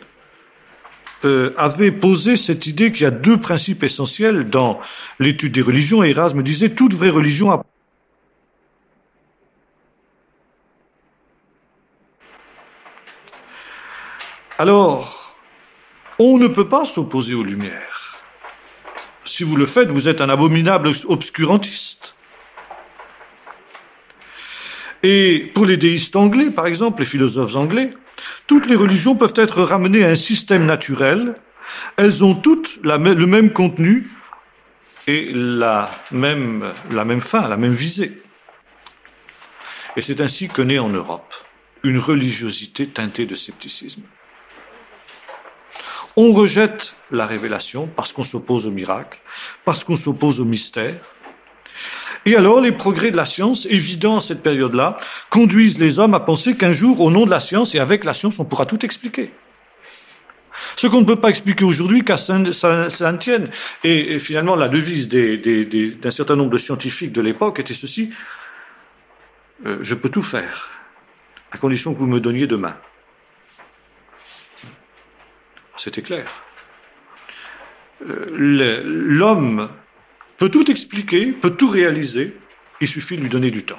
S1: avait posé cette idée qu'il y a 2 principes essentiels dans l'étude des religions. Érasme disait toute vraie religion a... Alors, on ne peut pas s'opposer aux Lumières. Si vous le faites, vous êtes un abominable obscurantiste. Et pour les déistes anglais, par exemple, les philosophes anglais, toutes les religions peuvent être ramenées à un système naturel. Elles ont toutes le même contenu et la même fin, la même visée. Et c'est ainsi que naît en Europe une religiosité teintée de scepticisme. On rejette la révélation parce qu'on s'oppose au miracle, parce qu'on s'oppose au mystère. Et alors, les progrès de la science, évidents à cette période-là, conduisent les hommes à penser qu'un jour, au nom de la science et avec la science, on pourra tout expliquer. Ce qu'on ne peut pas expliquer aujourd'hui, qu'à ça ne tienne. Et finalement, la devise d'un certain nombre de scientifiques de l'époque était ceci: je peux tout faire, à condition que vous me donniez demain. C'était clair. L'homme peut tout expliquer, peut tout réaliser, il suffit de lui donner du temps.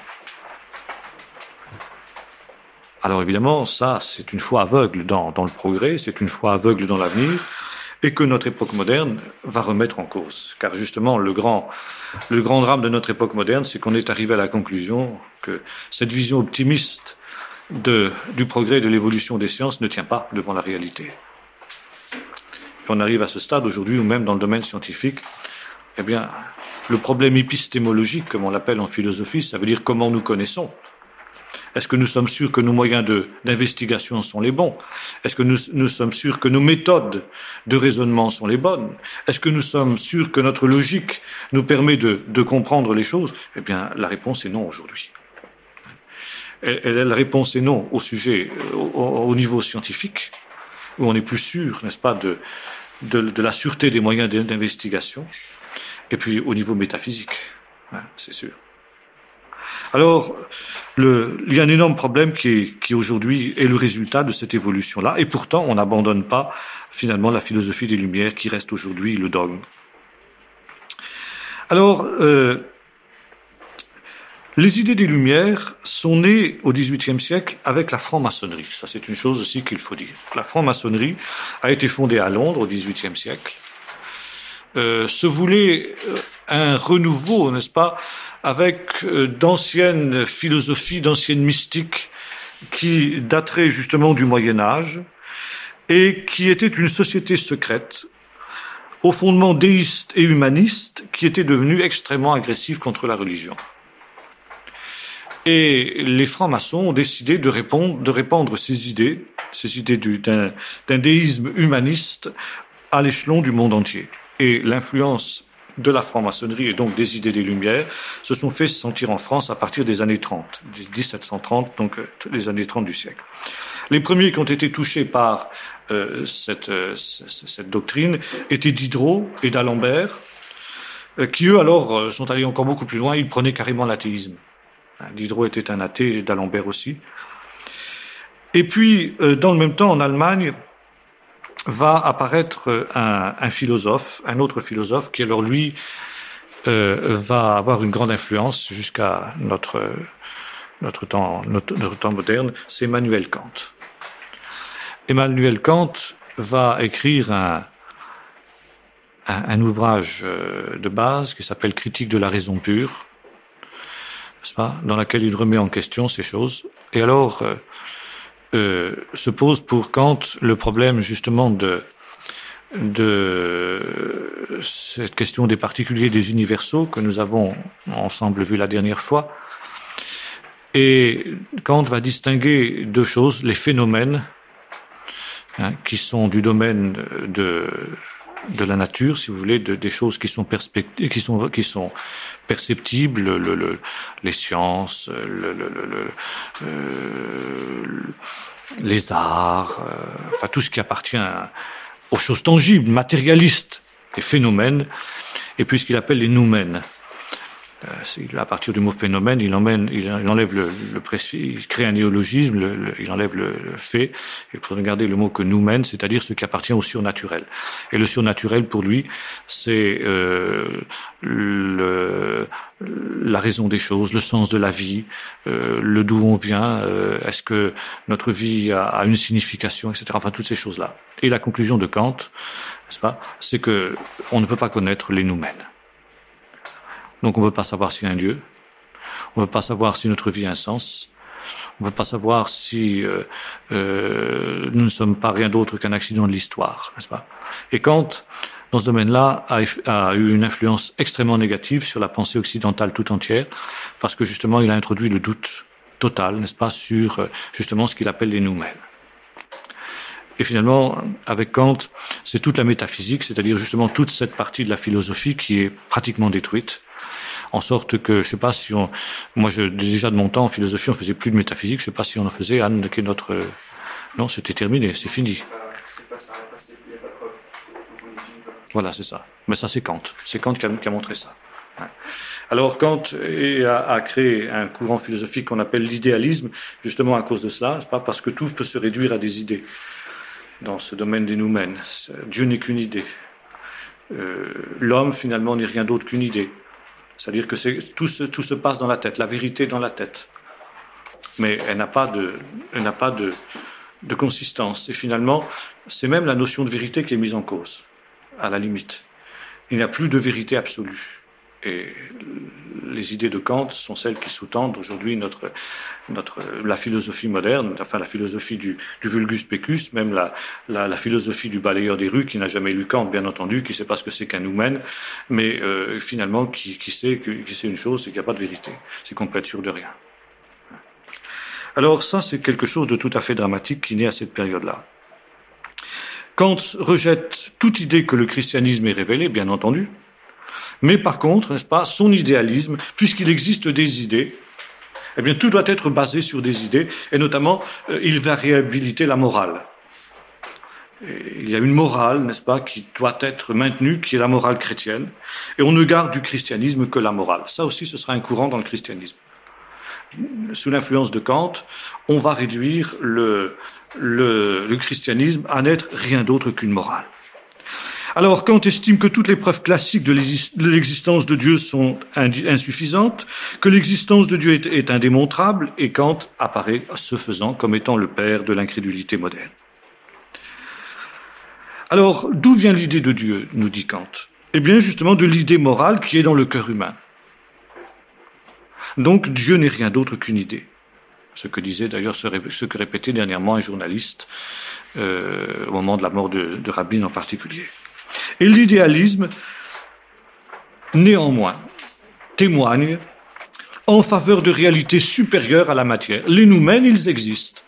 S1: Alors évidemment, ça, c'est une foi aveugle dans le progrès, c'est une foi aveugle dans l'avenir, et que notre époque moderne va remettre en cause. Car justement, le grand drame de notre époque moderne, c'est qu'on est arrivé à la conclusion que cette vision optimiste du progrès et de l'évolution des sciences ne tient pas devant la réalité. Et on arrive à ce stade aujourd'hui où même dans le domaine scientifique, eh bien, le problème épistémologique, comme on l'appelle en philosophie, ça veut dire comment nous connaissons. Est-ce que nous sommes sûrs que nos moyens d'investigation sont les bons? Est-ce que nous sommes sûrs que nos méthodes de raisonnement sont les bonnes? Est-ce que nous sommes sûrs que notre logique nous permet de comprendre les choses? Eh bien, la réponse est non aujourd'hui. La réponse est non au sujet, au niveau scientifique, où on est plus sûr, n'est-ce pas, de la sûreté des moyens d'investigation, et puis au niveau métaphysique, hein, c'est sûr. Alors, il y a un énorme problème qui aujourd'hui est le résultat de cette évolution-là, et pourtant on n'abandonne pas finalement la philosophie des Lumières qui reste aujourd'hui le dogme. Alors, les idées des Lumières sont nées au XVIIIe siècle avec la franc-maçonnerie. Ça, c'est une chose aussi qu'il faut dire. La franc-maçonnerie a été fondée à Londres au XVIIIe siècle. Se voulait un renouveau, n'est-ce pas, avec d'anciennes philosophies, d'anciennes mystiques qui dateraient justement du Moyen-Âge et qui étaient une société secrète au fondement déiste et humaniste qui était devenue extrêmement agressive contre la religion. Et les francs-maçons ont décidé de répandre ces idées d'un déisme humaniste à l'échelon du monde entier. et l'influence de la franc-maçonnerie et donc des idées des Lumières se sont fait sentir en France à partir des années 30, 1730, donc les années 30 du siècle. Les premiers qui ont été touchés par cette doctrine étaient Diderot et d'Alembert, qui eux alors sont allés encore beaucoup plus loin, ils prenaient carrément l'athéisme. Diderot était un athée et d'Alembert aussi. Et puis, dans le même temps, en Allemagne, va apparaître un philosophe, un autre philosophe, qui alors lui va avoir une grande influence jusqu'à notre temps moderne, c'est Emmanuel Kant. Emmanuel Kant va écrire un ouvrage de base qui s'appelle Critique de la raison pure, n'est-ce pas, dans laquelle il remet en question ces choses. Et alors se pose pour Kant le problème justement de cette question des particuliers et des universaux que nous avons ensemble vu la dernière fois. Et Kant va distinguer deux choses, les phénomènes, qui sont du domaine de la nature, si vous voulez, des choses qui sont perceptibles, les sciences, les arts, enfin tout ce qui appartient aux choses tangibles, matérialistes, les phénomènes, et puis ce qu'il appelle les noumènes. À partir du mot phénomène, il enlève il crée un néologisme, il enlève le fait, et pour regarder le mot que noumène, c'est-à-dire ce qui appartient au surnaturel. Et le surnaturel, pour lui, c'est la raison des choses, le sens de la vie, le d'où on vient, est-ce que notre vie a une signification, etc. Enfin, toutes ces choses-là. Et la conclusion de Kant, n'est-ce pas, c'est que on ne peut pas connaître les noumènes. Donc on ne peut pas savoir s'il y a un Dieu, on ne peut pas savoir si notre vie a un sens, on ne peut pas savoir si nous ne sommes pas rien d'autre qu'un accident de l'histoire, n'est-ce pas? Et Kant, dans ce domaine-là, a eu une influence extrêmement négative sur la pensée occidentale tout entière, parce que justement il a introduit le doute total, n'est-ce pas, sur justement ce qu'il appelle les noumènes. Et finalement, avec Kant, c'est toute la métaphysique, c'est-à-dire justement toute cette partie de la philosophie qui est pratiquement détruite, en sorte que, je sais pas si déjà de mon temps en philosophie, on faisait plus de métaphysique, je sais pas si on en faisait, Anne, qui est notre... Non, c'était terminé, c'est fini. Voilà, c'est ça. Mais ça, c'est Kant. C'est Kant qui a montré ça. Alors, Kant a créé un courant philosophique qu'on appelle l'idéalisme, justement à cause de cela, pas parce que tout peut se réduire à des idées. Dans ce domaine des noumènes, Dieu n'est qu'une idée. L'homme, finalement, n'est rien d'autre qu'une idée. C'est-à-dire que tout se passe dans la tête, la vérité dans la tête. Mais elle n'a pas de consistance. Et finalement, c'est même la notion de vérité qui est mise en cause, à la limite. Il n'y a plus de vérité absolue. Et les idées de Kant sont celles qui sous-tendent aujourd'hui la philosophie moderne, enfin la philosophie du vulgus pecus, même la philosophie du balayeur des rues qui n'a jamais lu Kant, bien entendu, qui ne sait pas ce que c'est qu'un noumène, mais finalement qui sait une chose, c'est qu'il n'y a pas de vérité, c'est qu'on peut être sûr de rien. Alors ça, c'est quelque chose de tout à fait dramatique qui naît à cette période-là. Kant rejette toute idée que le christianisme est révélé, bien entendu, mais par contre, n'est-ce pas, son idéalisme, puisqu'il existe des idées, eh bien tout doit être basé sur des idées, et notamment, il va réhabiliter la morale. Et il y a une morale, n'est-ce pas, qui doit être maintenue, qui est la morale chrétienne, et on ne garde du christianisme que la morale. Ça aussi, ce sera un courant dans le christianisme. Sous l'influence de Kant, on va réduire le christianisme à n'être rien d'autre qu'une morale. Alors, Kant estime que toutes les preuves classiques de l'existence de Dieu sont insuffisantes, que l'existence de Dieu est indémontrable, et Kant apparaît, ce faisant, comme étant le père de l'incrédulité moderne. Alors, d'où vient l'idée de Dieu, nous dit Kant? Eh bien, justement, de l'idée morale qui est dans le cœur humain. Donc, Dieu n'est rien d'autre qu'une idée. Ce que disait d'ailleurs, ce que répétait dernièrement un journaliste au moment de la mort de Rabin en particulier. Et l'idéalisme, néanmoins, témoigne en faveur de réalités supérieures à la matière. Les noumènes, ils existent.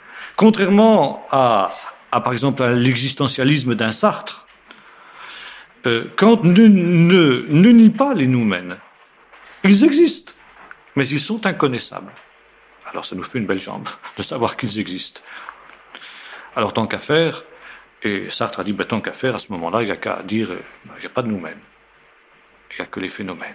S1: Contrairement par exemple, à l'existentialisme d'un Sartre, Kant ne nie pas les noumens. Ils existent, mais ils sont inconnaissables. Alors ça nous fait une belle jambe de savoir qu'ils existent. Alors tant qu'à faire, et Sartre a dit, tant qu'à faire, à ce moment-là, il n'y a qu'à dire, il n'y a pas de noumens. Il n'y a que les phénomènes.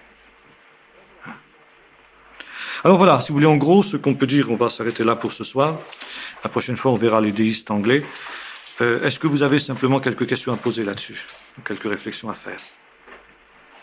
S1: Alors voilà, si vous voulez en gros ce qu'on peut dire, on va s'arrêter là pour ce soir. La prochaine fois, on verra les déistes anglais. Est-ce que vous avez simplement quelques questions à poser là-dessus, quelques réflexions à faire?